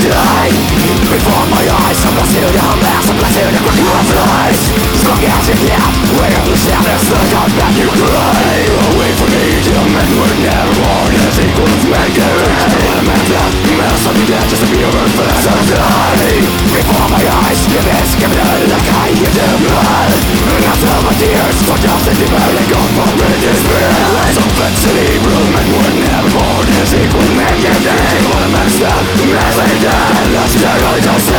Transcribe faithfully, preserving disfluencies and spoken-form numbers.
die. Before my eyes, I'm lost in the mess, I'm lost in the cracking of light. Strong as it is, where the sadness that got back you cry. Away from me, the men were never born as equal to mankind. A man's left, mess of the dead, just a pure flesh of die. Before my eyes, the best give it out like I give them blood. And after my tears, fucked up the deep out and gone for me despair. Some city, real men were never born as equal to mankind. What a man's left, man's like that, and that's the